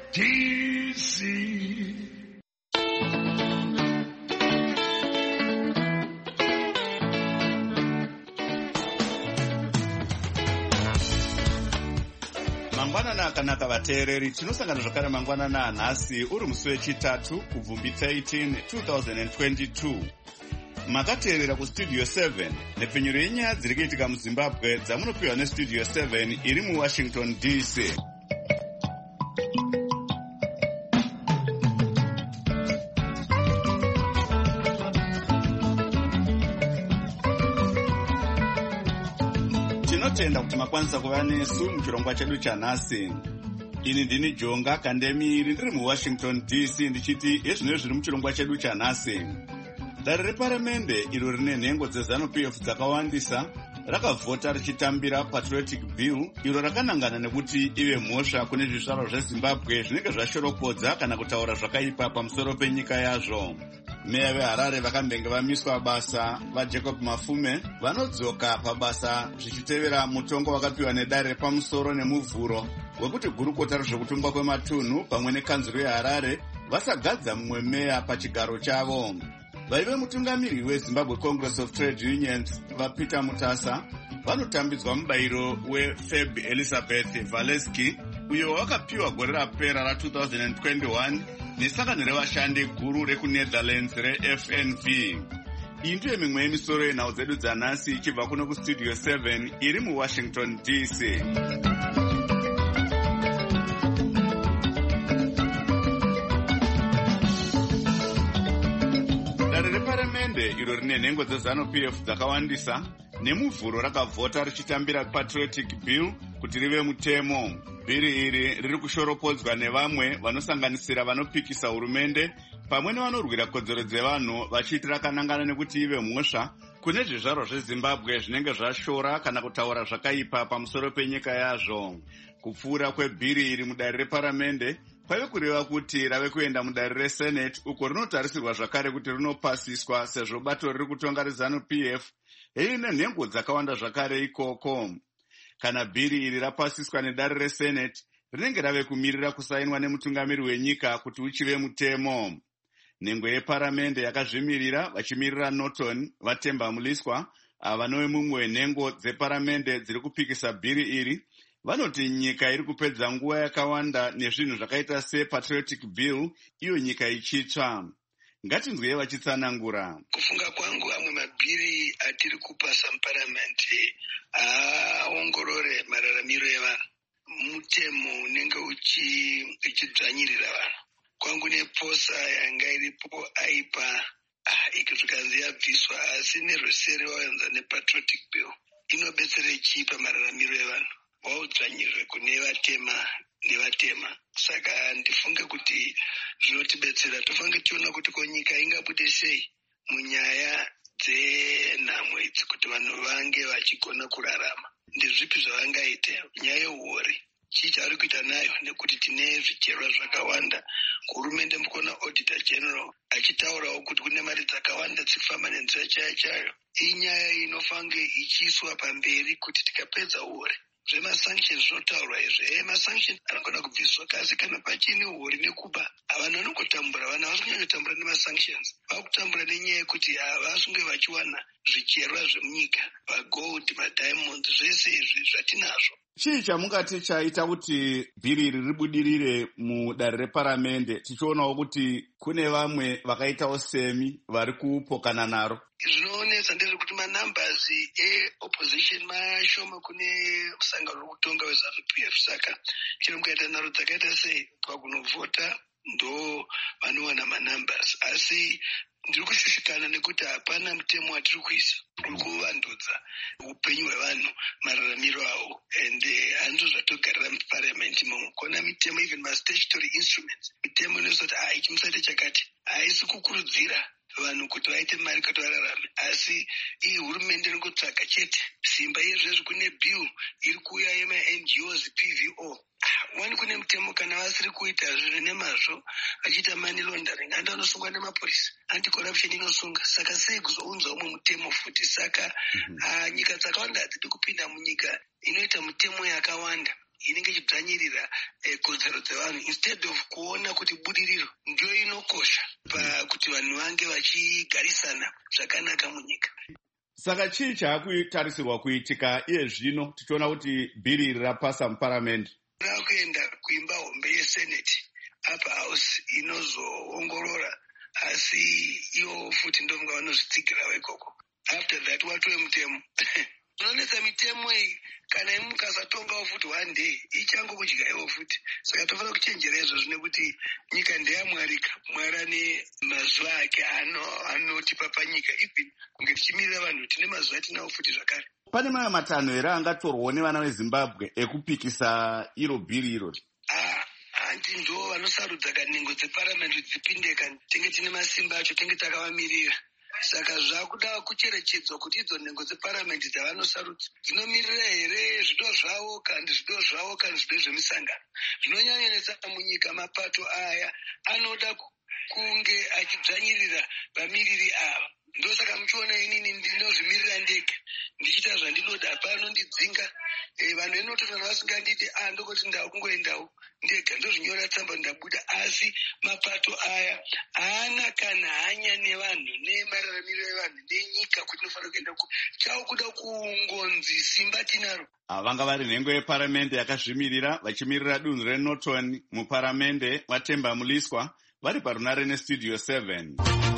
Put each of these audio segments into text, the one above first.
DC. Mangwanana akanaka vateereri, tinosangana zvakare mangwanana anhasi uri musi wechitatu kubvumbi 13 2022. Makateerera kustudio 7 nepfenyuro yenyaya dziri kuitika muzimbabwe dzamunopiwa nestudio 7 iri muwashington DC. Tinotenda kuti makwanisa kuva nesu muchirongwa chedu chanhasi. Ini ndini Jonga Kandemiri ndiri muwashington DC ndichiti ezvino zviri muchirongwa chedu chanhasi. Dare reparamende iro rine nhengo dzeZANU-PF dzakawandisa rakavhota richitambira patriotic bill iro rakanangana nekuti ive mhosva kune zvizvarwa zveZimbabwe zvinenge zvashorokodza kana kutaura zvakaipa pamusoro penyika yazvo. Meya veHarare vakambenge vamiswa basa vaJacob Mafume vanodzoka pabasa zvichitevera mutongo wakapiwa nedare repamusoro nemuvhuro wekuti gurukota rezvekutongwa kwematunhu pamwe nekanzuro yeHarare vasagadza mumwe meya pachigaro chavo. Vaive mutungamiri weZimbabwe Congress of Trade Unions vaPeter Mutasa vanotambidzwa mubayiro weFeb Elizabeth Valeski uyo wakapiwa gore rapera ra2021 nesangano revashandi guru rekuNetherlands reFNV. Iyi ndiyo mimwe yemisoro yenhau dzedu dzanhasi ichibva kuno kustudio 7 iri muWashington DC. Dare reparamende iro rine nhengo dzeZANU-PF dzakawandisa nemuvhuro rakavhota richitambira patriotic bill kuti rive mutemo. Bhiri iri riri kushoropodzwa nevamwe vanosanganisira vanopikisa hurumende pamwe nevanorwira kodzero dzevanhu vachiti rakanangana nekuti ive mhosva kune zvizvarwa zveZimbabwe zvinenge zvashora kana kutaura zvakaipa pamusoro penyika yazvo. Kupfuura kwebhiri iri mudare reparamende kwaive kureva kuti rave kuenda mudare reSenate uko rinotarisirwa zvakare kuti rinopasiswa sezvo bato riri kutonga reZANU-PF rine nhengo dzakawanda zvakare ikoko. Kana bhiri iri rapasiswa nedare reSenate rinenge rave kumirira kusainwa nemutungamiri wenyika kuti uchive mutemo. Nhengo yeparamende yakazvimirira vachimirira Norton vaTemba Muliswa vanove mumwe wenhengo dzeparamende dziri kupikisa bhiri iri vanoti nyika iri kupedza nguva yakawanda nezvinhu zvakaita sepatriotic bill iyo nyika ichitsva. Ngatinzwei vachitsanangura. Kufunga kwangu amwe mabhiri atiri kupasa muparamende aongorore mararamiro evanhu, mutemo unenge uchidzvanyirira vanhu. Kwangu neposa yanga iripo aipa iki zvikanzi yabviswa, asi nerwesere waenza nepatriotic bill inobetsere chii pamararamiro evanhu waudzvanyirwe kune vatema nevatema. Saka ndifunge kuti zvinotibetsera tofange tiona kuti nyika ingabude sei munyaya dzenhamo idzi kuti vanhu vange vachigona kurarama. Ndezvipi zvavangaite nyaya yehuori chii chavari kuita nayo, nekuti tine zvicherwa zvakawanda. Hurumende mukona auditor general achitaurawo kuti kune mari dzakawanda dzikufamba nenzira chayo. Iyi nyaya inofange ichiiswa pamberi kuti tikapedza huori. Zvemasanctions zvotaurwa izvi, masanctions anogona kubviswa, kasi kana pachine huori nekuba vanhu vanongotambura, vanhu havasinganyotambura nemasanctions, vakutambura nenyaya yekuti havasunge vachiwana zvicherwa zvemunyika, magold, madiamonds, zvese izvi zvatinazvo. Chii chamungati chaita kuti bhiri iri ribudirire mudare reparamende tichionawo kuti kune vamwe vakaitawo semi vari kupokana naro? Zvinoonesa ndezvekuti manumbers eopposition mashoma kune musangano wekutonga weZANU-PF. Saka chero mukaita nharo dzakaita sei pakunovhota ndo vanowana manumbers, asi ndiri kushushikana nekuti hapana mutemo watiri kuisa uri kuvandudza upenyu hwevanhu, mararamiro avo, ende hanzo zvatogarira muparliament imomo. Kona mitemo, even ma-statutory instruments, mitemo inoisa kuti ichi musati chakati, haisi kukurudzira vanhu kuti vaite mari kuti vararame, asi iyi hurumende ringotsvaga chete simba. Izvezvi kune bill iri kuuya yema-NGOs PVO, wani kune mutemo kana vasiri kuita zvinhu nemazvo vachiita money laundering, handi vanosungwa nemapolisi, anti-corruption inosunga. Saka sei kuzounza umwe mutemo futi? Saka nyika dzakawanda hadzidi kupinda munyika inoita mutemo yakawanda. inenge ichidzvanyirira kodzero dzevanhu instead of kuona kuti budiriro ndio inokosha pakuti vanhu vange vachigarisana zvakanaka munyika. Saka chii chaakutarisirwa kuitika iye zvino tichiona kuti bhiri iri rapasa muparamende? Rakuenda kuimba hombe yeseneti apa house inozoongorora, asi ivo futi ndomwe vanozvitsigirawo ikoko. After that watove mutemo unonetsa mitemo iyi kana mukasatongawo futi one day ichangokudyawo futi. Saka tofanira kuchenjera izvozvo nekuti nyika ndeyamwarika, Mwari ane mazuva ake anotipa panyika, even kunge tichimirira vanhu tine mazuva tinawo futi zvakare. Pane mamwe matanho here angatorwawo nevana veZimbabwe ekupikisa iro bhiri irori? Anti ndo vanosarudza kanhengo dzeparamende dzipinde, tenge tine masimba acho, tenge takavamirira. Saka zvakuda kucherechedzwa kuti idzo nhengo dzeparamende dzavanosarudza dzinomirira here zvido zvavo kana zvido zvavo kana zvido zvemisangano. Zvinonyanyanetsa munyika mapato aya anoda kunge achidzvanyirira vamiriri ava. Ndosaka muchiona inini ndinozvimirira ndega ndichiita zvandinoda, pano ndidzinga vanhu venototana vasingandidi ndokoti ndakungoendawo ndega ndozvinyora tsamba ndabuda. Asi mapato aya haana kana hanya nevanhu nemararamiro evanhu nenyika kuti inofanira kuenda chakuda kungonzi simba tinaro. Vanga vari nhengo yeparamende yakazvimirira vachimirira dunhu reNorton muparamende vaTemba Muliswa vari parunare nestudio 7.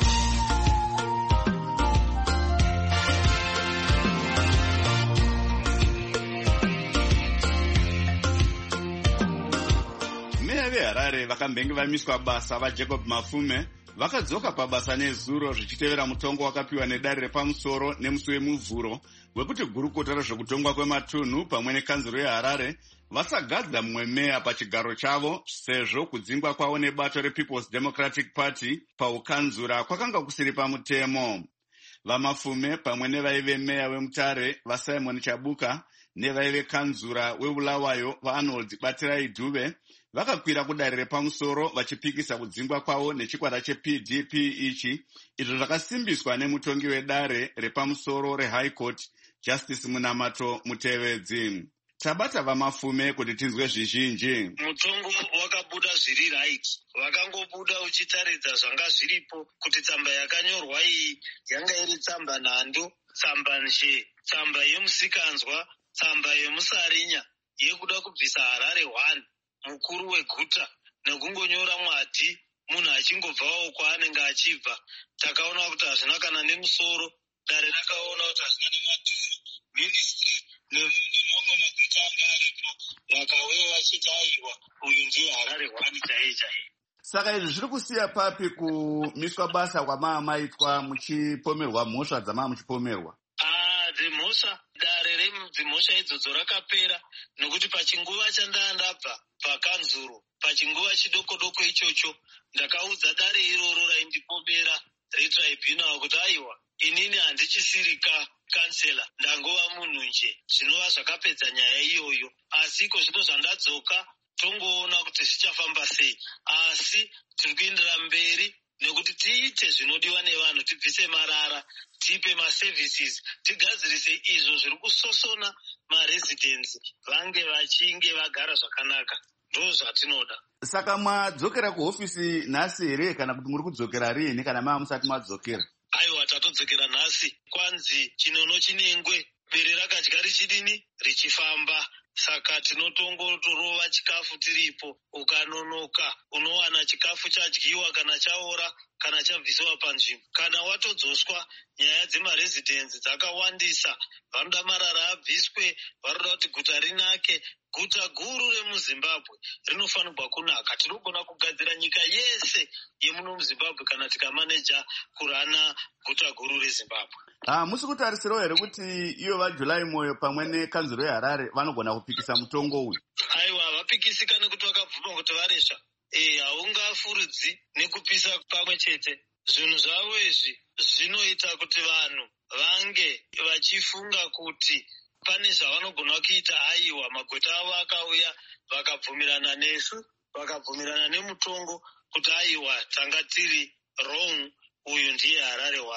VeHarare vakambenge vamiswa basa vaJacob Mafume vakadzoka pabasa nezuro zvichitevera mutongo wakapiwa nedare repamusoro nemusi wemuvhuro wekuti gurukota rezvekutongwa kwematunhu pamwe nekanzuro yeHarare vasagadza mumwe meya pachigaro chavo, sezvo kudzingwa kwavo nebato rePeople's Democratic Party paukanzura kwakanga kusiri pamutemo. VaMafume pamwe nevaive meya weMutare vaSimon Chabuka nevaive kanzura weBulawayo vaArnold Batirai Dube vakakwira kudare repamusoro vachipikisa kudzingwa kwavo nechikwata chePDP ichi, izvo zvakasimbiswa nemutongi wedare repamusoro reHigh Court Justice Munamato Mutevedzi. Tabata VaMafume kuti tinzwe zvizhinji. Mutongo wakabuda zviri right, vakangobuda uchitaridza zvanga zviripo kuti tsamba yakanyorwa iyi yanga iri tsamba nhando, tsamba nje, tsamba yemusikanzwa, tsamba yemusarinya yekuda kubvisa Harare 1 mukuru weguta nekungonyora mwati munhu achingobvawo kwaanenge achibva. Takaona kuti hazvina kana nemusoro, dare rakaona kuti hazvina nemadhuru, ministry nemamwe maguta anga aripo vakauya vachiti aiwa uyu ndiye Harare 1 chaiye chaiye. Saka izvi zviri kusiya papi kumiswa basa kwamaamaitwa muchipomerwa mhosva dzamava muchipomerwa? Dzimhosva, dare redzimhosva idzodzo rakapera, nekuti pachinguva chandandabva pakanzuro, pachinguva chidoko-doko ichocho, ndakaudza dare iroro raindipomera retribunal kuti aiwa inini handichisiri kansela, ndangova munhu nje. Zvinova zvakapedza nyaya iyoyo, asi iko zvino zvandadzoka tongoona kuti zvichafamba sei, asi tiri kuendera mberi nekuti tiite zvinodiwa nevanhu, tibvise marara, tipe maservices, tigadzirise izvo zviri kusosona maresidents vange vachinge vagara zvakanaka. Ndo zvatinoda. Saka mwadzokera kuhofisi nhasi here kana kuti muri kudzokera rini kana mava musati madzokera? Aiwa, tatodzokera nhasi. Kwanzi chinono chinengwe bere rakadya richidini richifamba. Saka tinotongotorova chikafu tiripo, ukanonoka unowana chikafu chadyiwa kana chaora kana chabvisiwa panzvimbo. Kana watodzoswa, nyaya dzemaresidents dzakawandisa, vanoda marara abviswe, vanoda kuti guta rinake. Guta guru remuZimbabwe rinofanirwa kunaka. Tinogona kugadzira nyika yese yemuno muZimbabwe kana tikamaneja kurana guta guru reZimbabwe. Musi kutarisirawo here kuti iyo vaJulai Moyo pamwe nekanzuro yeHarare vanogona kupikisa mutongo uyu? Aiwa, vapikisika nekuti vakabvuma kuti varesva. Haungafurudzi nekupisa pamwe chete. Zvinhu zvavo izvi zvinoita kuti vanhu vange vachifunga kuti pane zvavanogona kuita. Aiwa, magota avo akauya vakabvumirana nesu, vakabvumirana nemutongo kuti aiwa tanga tiri wrong, uyu ndiye Harare 1.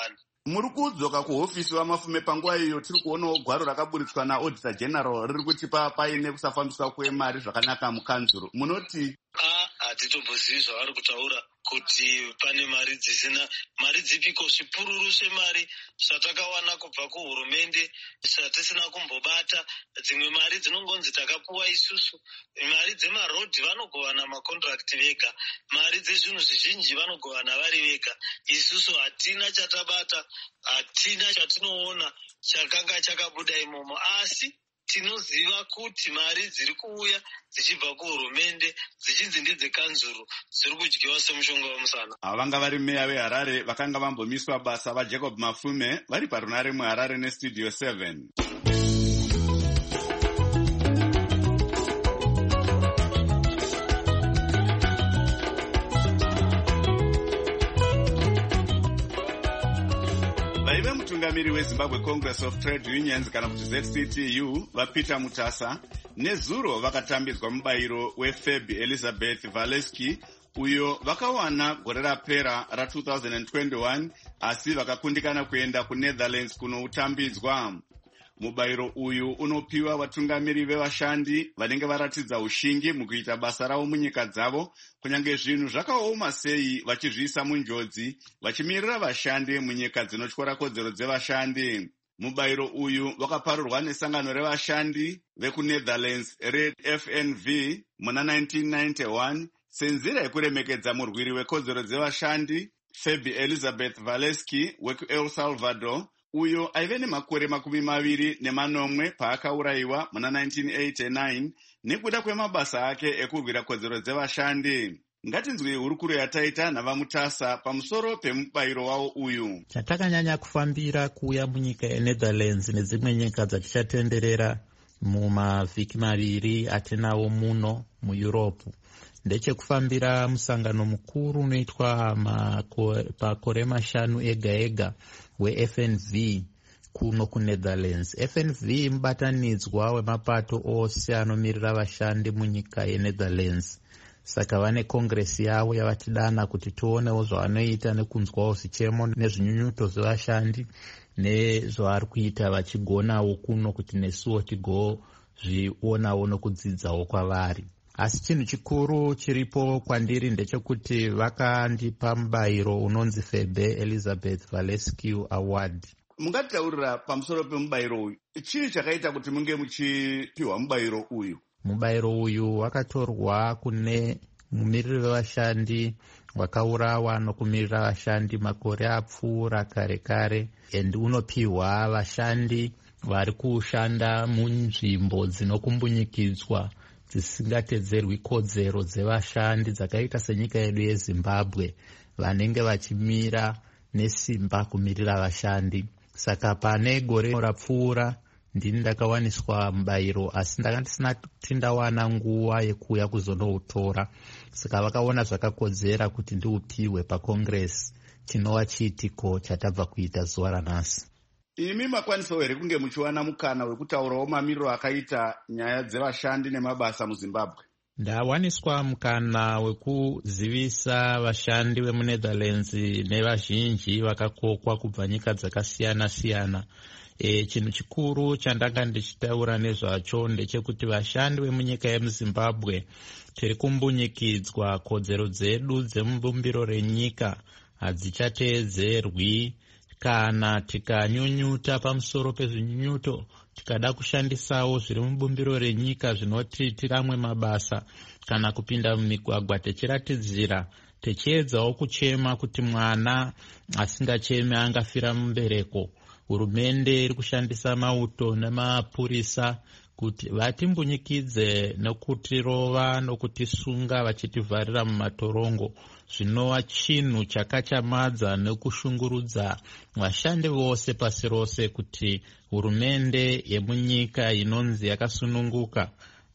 Muri kudzoka kuhofisi wamafume panguva iyo tiri kuonawo gwaro rakaburitswa naauditor general riri kuti paine kusafambiswa kwemari zvakanaka mukanzuro. Munoti? Hatitombozivi zvavari kutaura kuti pane mari dzipiko. Zvipururu zvemari zvatakawana kubva kuhurumende zvatisina kumbobata. Dzimwe mari dzinongonzi takapuwa isusu. Mari dzemarodhi vanogovana makontrakt vega. Mari dzezvinhu zvizhinji vanogovana vari vega. Isusu hatina chatabata, hatina chatinoona chakanga chakabuda imomo, asi tinoziva kuti mari dziri kuuya dzichibva kuhurumende dzichinzi ndedzekanzuro dziri kudyiwa semushonga wemusana. Vanga vari meya veHarare vakanga vambomiswa basa vaJacob Mafume vari parunare muHarare neStudio 7. Vaive mutungamiri weZimbabwe Congress of Trade Unions kana kuti ZCTU vaPeter Mutasa nezuro vakatambidzwa mubayiro weFebi Elizabeth Valeski uyo vakawana gore rapera ra2021 asi vakakundikana kuenda kuNetherlands kunoutambidzwa. Mubayiro uyu unopiwa vatungamiri vevashandi vanenge varatidza ushingi mukuita basa ravo munyika dzavo kunyange zvinhu zvakaoma sei vachizviisa munjodzi vachimirira vashandi munyika dzinotyora kodzero dzevashandi. Mubayiro uyu wakaparurwa nesangano revashandi vekuNetherlands reFNV muna 1991 senzira yekuremekedza murwiri wekodzero dzevashandi Febi Elizabeth Valeski wekuEl Salvador uyo aive nemakore 28 paakaurayiwa muna 1989 nekuda kwemabasa ake ekurwira kodzero dzevashandi. Ngatinzwi hurukuro yataita navaMutasa pamusoro pemubayiro wavo uyu. Chatakanyanya kufambira kuuya munyika yeNetherlands nedzimwe nyika dzatichatenderera mumavhiki maviri atinawo muno muEurope ndechekufambira musangano mukuru unoitwa pakore 5 ega ega weFNV kuno kuNetherlands. FNV mubatanidzwa wemapato ose anomirira vashandi munyika yeNetherlands. Saka vane kongresi yavo yavatidana kuti tionewo zvavanoita nekunzwawo zvichemo nezvinyunyuto zvevashandi nezvavari kuita vachigonawo kuno kuti nesuwo tigozvionawo nokudzidzawo kwavari. Asi chinhu chikuru chiripo kwandiri ndechekuti vakandipa mubayiro unonzi Febe Elizabeth Valeski Award. Mungataurira pamusoro pemubayiro uyu, chii chakaita kuti munge muchipiwa mubayiro uyu? Mubayiro uyu wakatorwa kune mumiriri wevashandi wakaurawa nokumirira vashandi makore apfuura kare kare, and unopiwa vashandi vari kushanda munzvimbo dzinokumbunyikidzwa dzisingatedzerwi kodzero dzevashandi dzakaita senyika yedu yeZimbabwe vanenge vachimira nesimba kumirira vashandi. Saka pane gore rapfuura ndini ndakawaniswa mubayiro asi ndanga ndisina kuti ndawana nguva yekuuya kuzonoutora, saka vakaona zvakakodzera kuti ndiupiwe pakongresi chinova chiitiko chatabva kuita zuva ranhasi. Imi makwanisawo here kunge muchiwana mukana wekutaurawo mamiriro akaita nyaya dzevashandi nemabasa muZimbabwe? Ndawaniswa mukana wekuzivisa vashandi vemuNetherlands nevazhinji vakakokwa kubva nyika dzakasiyana siyana. Chinhu chikuru chandanga ndichitaura nezvacho ndechekuti vashandi vemunyika yemuZimbabwe tiri kumbunyikidzwa, kodzero dzedu dzemubumbiro renyika hadzichateedzerwi. Kana tikanyunyuta pamusoro pezvinyunyuto tikada kushandisawo zviri mubumbiro renyika zvinoti tiramwe mabasa kana kupinda mumigwagwa techiratidzira techiedzawo kuchema kuti mwana asingacheme angafira mumbereko, hurumende iri kushandisa mauto nemapurisa kuti vatimbunyikidze nokutirova nokutisunga vachitivharira mumatorongo, zvinova chinhu chakachamadza nekushungurudza vashandi vose pasi rose kuti hurumende yemunyika inonzi yakasununguka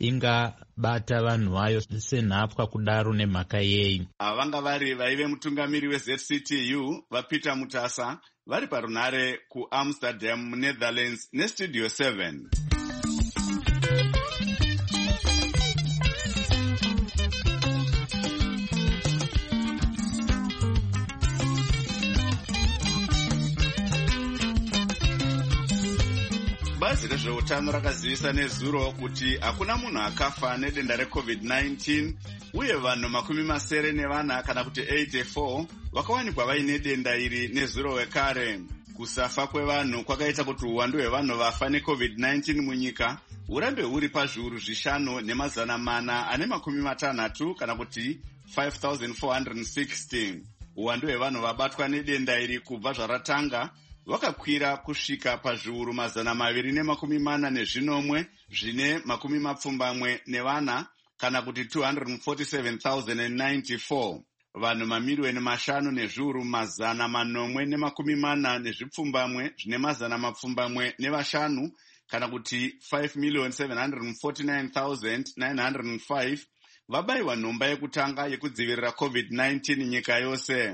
ingabata vanhu vayo senhapwa kudaro nemhaka yei. Vanga vari vaive mutungamiri weZCTU vaPeter Mutasa vari parunare kuAmsterdam muNetherlands neStudio 7. bazi rezveutano rakazivisa nezuro kuti hakuna munhu akafa nedenda reCovid-19 uye vanhu 74 kana kuti 84 vakawanikwa vaine denda iri nezuro wekare. Kusafa kwevanhu kwakaita kuti uwandu hwevanhu vafa neCovid-19 munyika hurambe huri pazviuru 5,460 kana kuti 5,460. Uwandu hwevanhu vabatwa nedenda iri kubva zvaratanga wakakwira kusvika pazviuru 240 zvine 74 kana kuti 247,094. Vanhu mamiliyoni 5 nezviuru 440 zvine 505 kana kuti 5,749,905 vabayiwa nhomba yekutanga yekudzivirira COVID-19 nyika yose.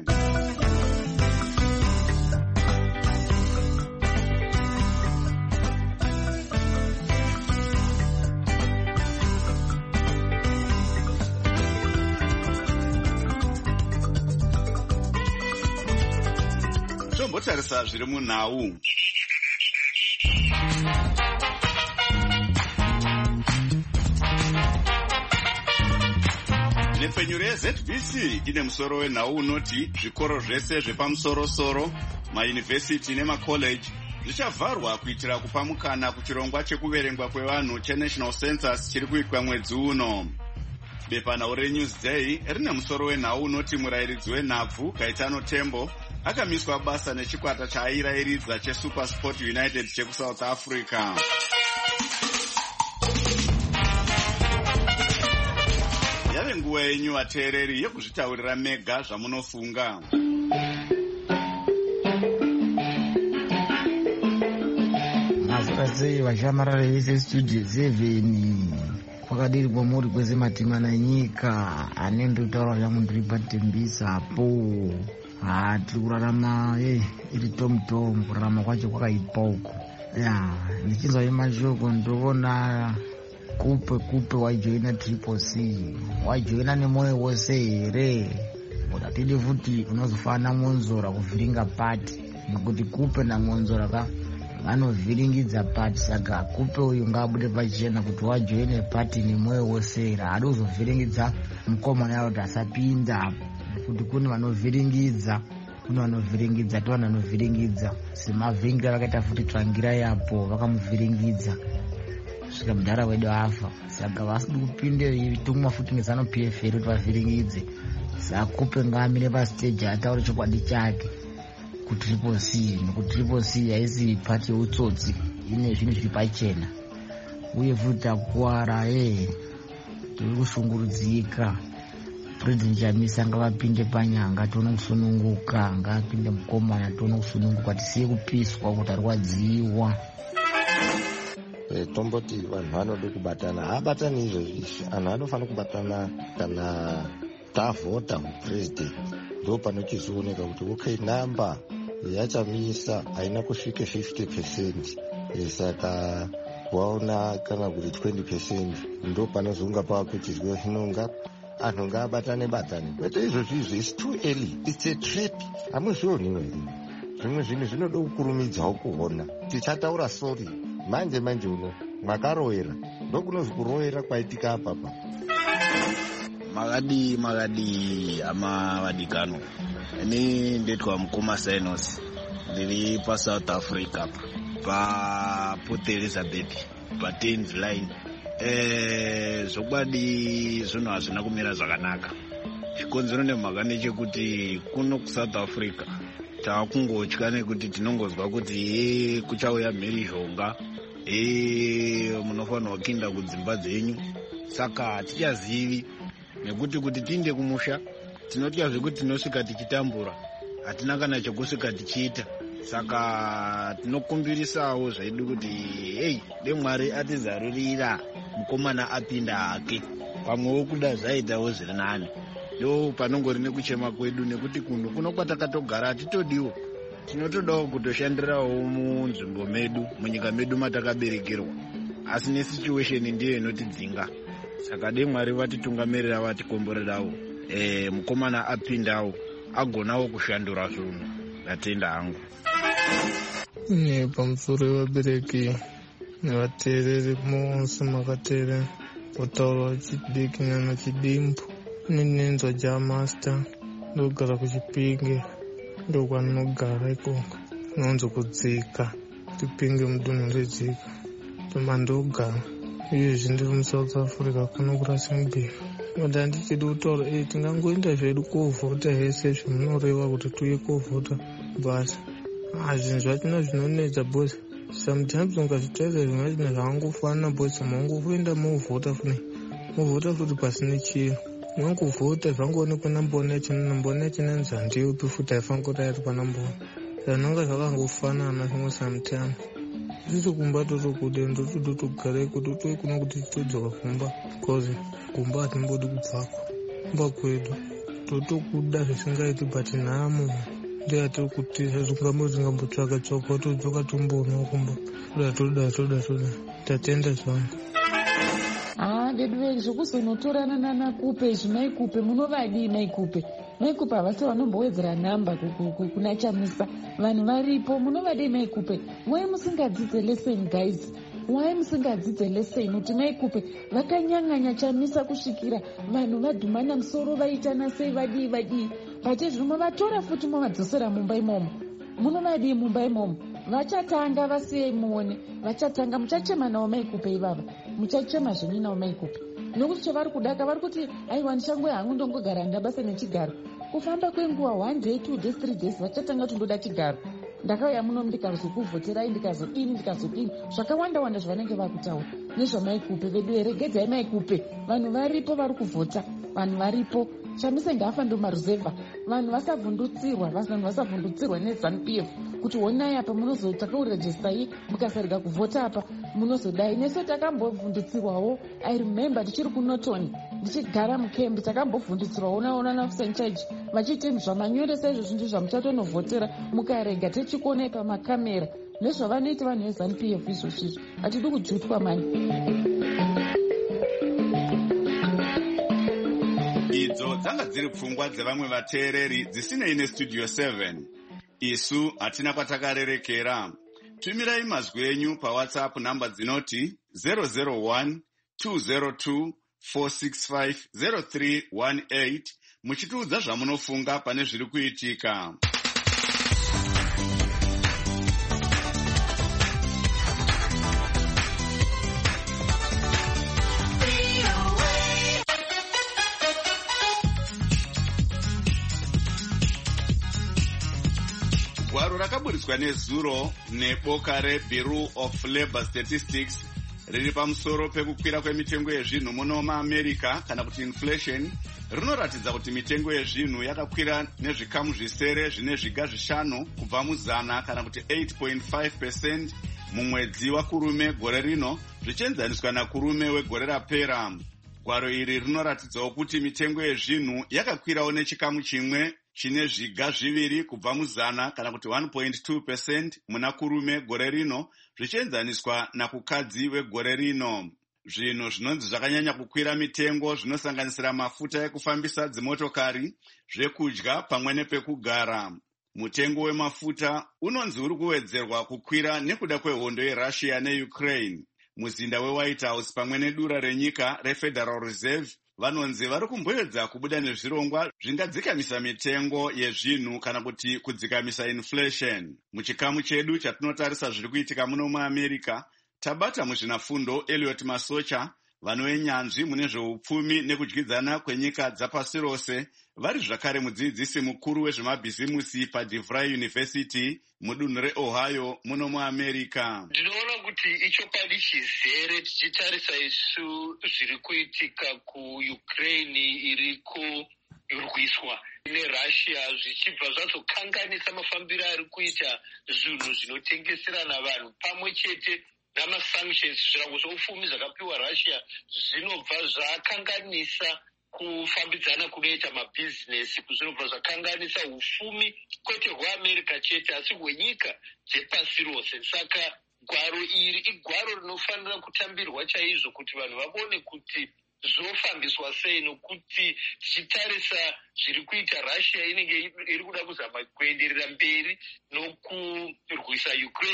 Tombotarisa zviri munhau. Nhepfenyuro yeZBC ine musoro wenhau unoti zvikoro zvese zvepamusoro-soro, mayunivhesiti nemakoleji zvichavharwa kuitira kupa mukana kuchirongwa chekuverengwa kwevanhu cheNational Census chiri kuitwa mwedzi uno. Bepanhau reNewsday rine musoro wenhau unoti murayiridzi wenhabvu Gaetano Tembo akamiswa basa nechikwata chaairayiridza cheSuperSport United chekuSouth Africa. Yave nguva yenyu vateereri yekuzvitaurira mega zvamunofunga. Mazivasei vashamarara vese studio 7 kwakadiri kwamuri kwese matimana nyika ane ndikutaura zvangu ndiri patembisa apo. Tiri kurarama iri tom kurarama kwacho kwakaipa uko. Ndichinzwa mashoko ndoona kupe wajoina CCC, wajoina nemwoyo wose here. Udatidi futi unozofana Monzora kuvhiringa pati, nekuti kupe naMonzora vanovhiringidza pati. Saka kupe uyu ngabude pachena kuti wajoine pati nemwoyo wose here. Hadi uzovhiringidza mukomana yao kuti asapinda, kuti kune vanovhiringidza, semavhengera vakaita futi Tsvangirai yapo vakamuvhiringidza svika mudhara wedu afa. Saka vasidi kupinde tumwa futi ngezano PF kuti vavhiringidze. Saka kupe ngamire pastage ataure chokwadi chake kuTriple-C, nekuti Triple-C haisi pati yeutsotsi, ine zvinhu zviri pachena. Uye futi takuwara tiri kushungurudzika. President Chamisa ngavapinde panyanga tione kusununguka, ngavapinde mukomana tione kusununguka, tisiye kupiswa kuti arwadziwa. Tomboti vanhu vanode kubatana, habatani izvozvi. Anhu anofana kubatana kana tavhota mupresident, ndo panochizooneka kuti namba yaChamisa haina kusvike 50%. Saka waona kana kuti 20%, ndo panozonga pakuchizwe hinonga anhu ngaabatane. Kwete izvozvi it's too early, it's a trap. Hamuzvioniwo here? Zvimwe zvinhu zvinoda kukurumidzawo kuona. Tichataura sorry manje uno makaroera, ndokunozi kuroera kwaitika apapa. Magadi ama vadikano. Ini ndetwa Mkoma Senos, ndiri pa South Africa pa Port Elizabeth pa 10th line. Zvokwadi zvinhu hazvina kumira zvakanaka. Chikonzero nemhaka ndechekuti kuno kuSouth Africa takungotya nekuti tinongozwa kuti kuchauya mhirizhonga, munofanirwa kuenda kudzimba dzenyu. Saka hatichazivi, nekuti kuti tiinde kumusha tinotya zvekuti tinosvika tichitambura, hatina kana chekusvika tichiita. Saka tinokumbirisawo zvedu kuti Mwari atizarurira mukomana apinda hake, pamwewo kuda zvaitawo zviri nani. Ndo panongori nekuchema kwedu, nekuti kunhu kuno kwatakatogara hatitodiwo. Tinotodawo kutoshandirawo munzvimbo medu, munyika medu matakaberekerwa, asi nesituation ndiyo inotidzinga. Saka Mwari vatitungamirira, vatikomborerawo, mukomana apindawo agonawo kushandura zvinhu. Ndatenda hangu. Pamusoro wevabereki nevateereri monse makateerera kutaura chidiki nyana chidimbu. Ninenzwa jamaster ndogara kuchipinge, ndokwanogara ikoko nonzo kudzika chipinge mudunhu redzika tomandogara. Izvezvi ndiri muSouth Africa kuno kuRustenburg. Kuti handichidi kutaura tingangoenda zvedu kovhota hese zvemunoreva kuti tuye kovhota basi. Zvinhu zvachona zvinonetsa bosi. Sometimes ungazvitarisa zvimwe zvina zvavangofanira bosi, maungoenda movhota fune movhota futi pasine chinhu. Manguvhota zvangoonekwa nambona chinanzi handiupi futi haifanira kuti airi panambona. Zvanonga zvakangofanana zvimwe sometimes. Tiri kumba totokude ndotogara kuti toye kuno kuti todzoka kumba because kumba hatimbodi kubvako. Kumba kwedu totokuda zvisingaiti but nhamo ndeyatiri kutiza zvingambotsvaka todzoka tomboonawo kumba. Toda tatenda zvangu. Vedu zvokuzonotorana nanakupe zvimaikupe munovadii maikupe? Maikupe havasi vanombowedzera nhamba kuna Chamisa. Vanhu varipo munovadii maikupe? Wai musingadzidze lesson guys? Wai musingadzidze lesson kuti maikupe vakanyang'anya Chamisa kusvikira vanhu vadhumana musoro vaitana sei vadii. Pachezvino mavatora futi mavadzosera mumba imomo. Munovadii mumba imomo? Vachatanga vasiyei muone. Vachatanga muchachema nawo maikupe ivava. Muchachema zvenyu nawo maikupe. Nokuti chavari kudaka vari kuti aiwa ndichangu hangu ndongogara ndabasa nechigaro. Kufamba kwenguva 1 day 2 days 3 days vachatanga kuti ndoda chigaro. Ndakauya muno ndikazokuvhoterai ndikazodini zvakawanda zvavanenge vakutaura nezvamaikupe vedu. Regedzai maikupe. Vanhu varipo vari kuvhota. Vanhu varipo. Chamisa ngafa ndo maruzevha. Vanhu vasavhundutsirwa neZANU-PF kuti honai apa munozotakaurejistai mukasarega kuvhota apa munozodai. Nesu takambovhundutsirwawo. I remember tichiri kuNorton ndichigara mukembi takambovhundutsirwawo naona Fusenchaji vachiti zvamanyoresa izvozvo ndizvo zvamuchatonovhotera mukarega tichikuonai pamakamera. Nezvavanoita vanhu veZANU-PF izvozvo hatidi kujutwa mani. Idzo dzanga dziri pfungwa dzevamwe vateereri dzisinei neStudio 7. Isu hatina kwatakarerekera. Tumirai mazwi enyu paWhatsApp namba dzinoti 001 202 465 0318 muchitiudza zvamunofunga pane zviri kuitika. Gwaro rakaburitswa nezuro neboka reBureau of Labor Statistics riri pamusoro pekukwira kwemitengo yezvinhu muno muAmerica kana kuti inflation rinoratidza kuti mitengo yezvinhu yakakwira nezvikamu zvisere zvine zviga 5 kubva muzana kana kuti 8.5% mumwedzi waKurume gore rino zvichienzaniswa naKurume wegore rapera. Gwaro iri rinoratidzawo kuti mitengo yezvinhu yakakwirawo nechikamu chimwe chine zviga 2 kubva muzana kana kuti 1.2% muna Kurume gore rino zvichienzaniswa nakukadzi wegore rino. Zvinhu zvinonzi zvakanyanya kukwira mitengo zvinosanganisira mafuta ekufambisa dzimotokari, zvekudya pamwe nepekugara. Mutengo wemafuta unonzi uri kuwedzerwa kukwira nekuda kwehondo yeRussia neUkraine. Muzinda weWhite House pamwe nedura renyika reFederal Reserve vanonzi vari kumboedza kubuda nezvirongwa zvingadzikamisa mitengo yezvinhu kana kuti kudzikamisa inflation. Muchikamu chedu chatinotarisa zviri kuitika muno muAmerica, tabata muzvinafundo Elliot Masocha, vanoenyanzvi mune zveupfumi nekudyidzana kwenyika dzapasi rose, vari zvakare mudzidzisi mukuru wezvemabhizimusi paDeVry University mudunhu reOhio muno muAmerica. Ndinoona kuti ichokwadi chizere tichitarisa isu zviri kuitika kuUkraine iri kurwiswa neRussia zvichibva zvazokanganisa mafambiro ari kuita zvinhu zvinotengeserana vanhu pamwe chete namasanctions zvirango zvoupfumi zvakapiwa Russia zvinobva zvakanganisa kufambidzana kunoita mabhizinesi, zvinobva zvakanganisa ufumi kwete hweAmerica chete asi hwenyika dzepasi rose. Saka gwaro iri igwaro rinofanira kutambirwa chaizvo kuti vanhu vaone kuti zvofambiswa sei, nokuti tichitarisa zviri kuita Russia inenge iri kuda kuzama kuenderera mberi nokurwisa Ukraine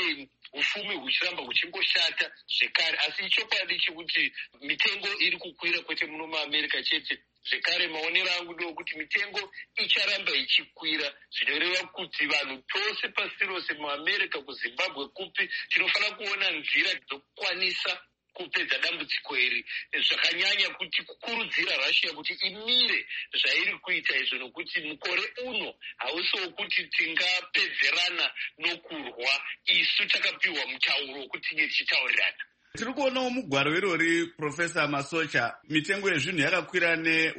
ufumi huchiramba huchingoshata zvekare. Asi chokwadi chekuti mitengo iri kukwira kwete muno muAmerica chete, zvekare maonero angu ndokuti mitengo icharamba ichikwira, zvinoreva kuti vanhu tose pasi rose muAmerica, kuZimbabwe kupi, tinofanira kuona nzira dzokukwanisa kupedza dambudziko iri, zvakanyanya kuti kukurudzira Russia kuti imire zvairi kuita izvo, nokuti mukore uno hausiwo kuti tingapedzerana nokurwa, isu takapiwa mutauro wekuti tinge tichitaurirana. Tiri kuonawo mugwaro irori, Profesa Masocha, mitengo yezvinhu yakakwira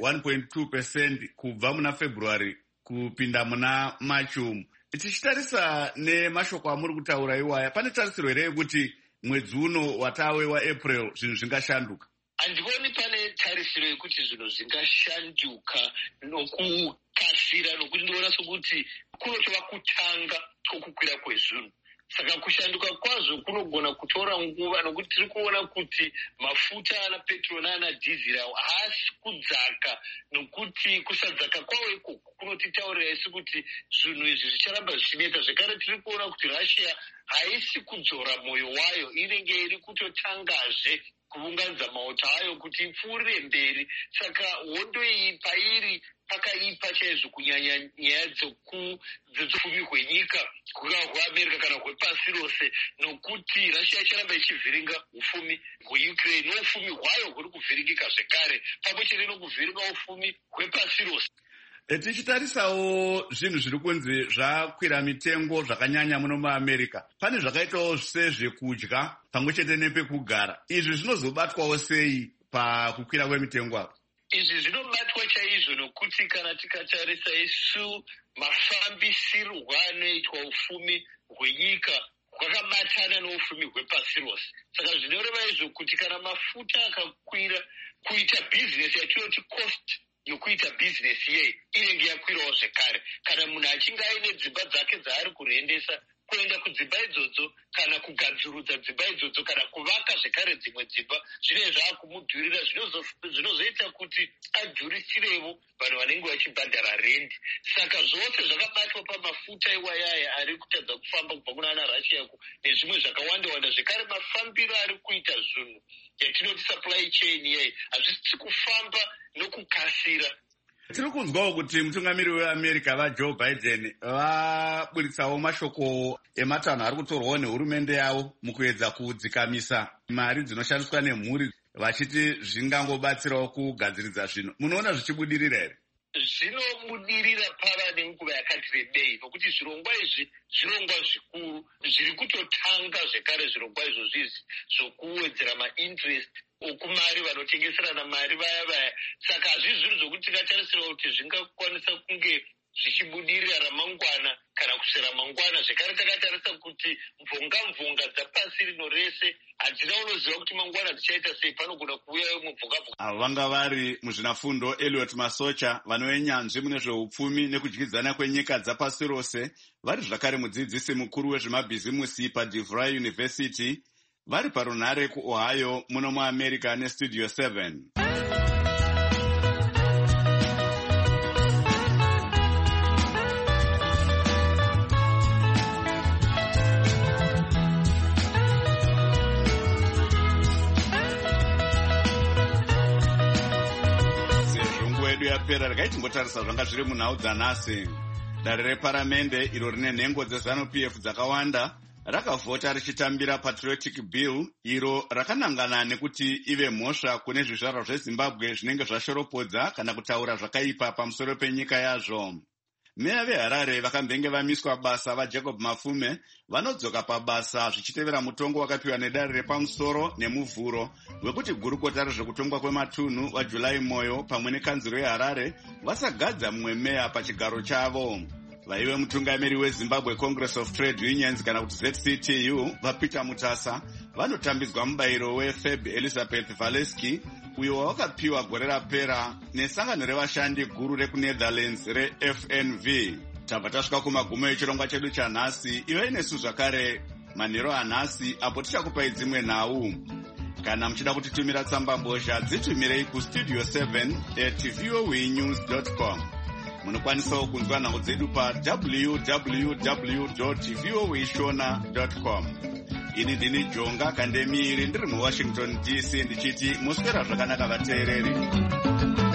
ne1.2% kubva muna February kupinda muna Machi. Tichitarisa nemashoko amuri kutaura iwaya, pane tarisiro here yekuti mwedzi uno watawe waApril zvinhu zvingashanduka? Handivoni pane tarisiro yekuti zvinhu zvingashanduka nokukasira, nokuti ndinoona sokuti kunotova kutanga kwokukwira kwezvinhu. Saka kushanduka kwazvo kunogona kutora nguva, nokuti tiri kuona kuti mafuta ana petrol ana diesel haasi kudzaka, nokuti kusadzaka kwawo ikoko kunotitaurira isu kuti zvinhu izvi zvicharamba zvichinetsa. Zvekare tiri kuona kuti Russia haisi kudzora mwoyo wayo, inenge iri kutotangazve kuunganidza mauto ayo kuti ipfuurire mberi. Saka hondo iyi pairi pakaipa chaizvo, kunyanya nyaya dzepfumi hwenyika, kungava hweAmerica kana hwepasi rose, nokuti Russia icharamba ichivhiringa ufumi hweUkraine, noufumi hwayo huri kuvhiringika zvekare, pamwe chete nokuvhiringa ufumi hwepasi rose. Tichitarisawo zvinhu zviri kunzi zvakwira mitengo zvakanyanya muno muAmerica, pane zvakaitawo sezvekudya pamwe chete nepekugara. Izvi zvinozobatwawo sei pakukwira kwemitengo avo? Izvi zvinobatwa chaizvo, nokuti kana tikatarisa isu mafambisirwo anoitwa ufumi hwenyika hwakabatana noufumi hwepasi rose. Saka zvinoreva izvo kuti kana mafuta akakwira, kuita bhizinesi yatinoti cost yokuita bhizinesi yei inenge yakwirawo zvekare. Kana munhu achinge aine dzimba dzake dzaari kurendesa, kuenda kudzimba idzodzo kana kugadzirudza dzimba idzodzo kana kuvaka zvekare dzimwe dzimba, zvinenge zvaakumudhurira, zvinozoita kuti adhurisirevo vanhu vanenge vachibhadhara rendi. Saka zvose zvakabatwa pamafuta iwayaya ari kutadza kufamba kubva kuna ana Russia nezvimwe zvakawanda-wanda. Zvekare mafambiro ari kuita zvinhu yatinoti supply chain yei hazvisi kufamba nokukasira. Tiri kunzwawo kuti mutungamiri weAmerica vaJoe Biden vaburitsawo mashoko ematanho ari kutorwawo nehurumende yavo mukuedza kudzikamisa mari dzinoshandiswa nemhuri, vachiti zvingangobatsirawo kugadziridza zvinhu. Munoona zvichibudirira here? Zvinobudirira pava nenguva yakati rebei, nokuti zvirongwa izvi zvirongwa zvikuru zviri kutotanga zvekare. Zvirongwa izvozvizi zvokuwedzera mainterest okumari vanotengeserana mari vaya. Saka hazvisi zvinhu zvokuti tikatarisira kuti zvingakwanisa kunge zvichibudirira ramangwana kana kusvera mangwana. Zvekare takatarisa kuti mvonga dzapasi rino rese hadzina unoziva kuti mangwana dzichaita sei, panogona kuuyayo mubvonga. Avo vanga vari muzvinafundo Elliot Masocha, vanonyanzvi mune zveupfumi nekudyidzana kwenyika dzapasi rose, vari zvakare mudzidzisi mukuru wezvemabhizimusi paDeVry University, vari parunhare kuOhio muno muAmerica neStudio 7. Yapera rikaitingotarisa zvanga zviri munhau dzanhasi. Dare reparamende iro rine nhengo dzeZANU-PF dzakawanda rakavhota richitambira Patriotic Bill, iro rakanangana nekuti ive mhosva kune zvizvarwa zveZimbabwe zvinenge zvashoropodza kana kutaura zvakaipa pamusoro penyika yazvo. Meya veHarare vakambenge vamiswa basa vaJacob Mafume vanodzoka pabasa zvichitevera mutongo wakapiwa nedare repamusoro nemuvhuro wekuti gurukota rezvekutongwa kwematunhu waJuly Moyo pamwe nekanzuro yeHarare vasagadza mumwe meya pachigaro chavo. Vaive mutungamiri weZimbabwe Congress of Trade Unions kana kuti ZCTU vaPeter Mutasa vanotambidzwa mubayiro weFeb Elizabeth Valeski uyo wawakapiwa gore rapera nesangano revashandi guru rekuNetherlands reFNV. Tabva tasvika kumagumo echirongwa chedu chanhasi. Iwe nesu zvakare manheru anhasi apo tichakupai dzimwe nhau. Kana muchida kutitumira tsamba mbozha dzitumirei kustudio 7@voanews.com. Munokwanisawo kunzwa nhau dzedu pa www.voashona.com. ini ndini Jonga Kandemiri ndiri muWashington DC ndichiti muswera zvakanaka vateereri.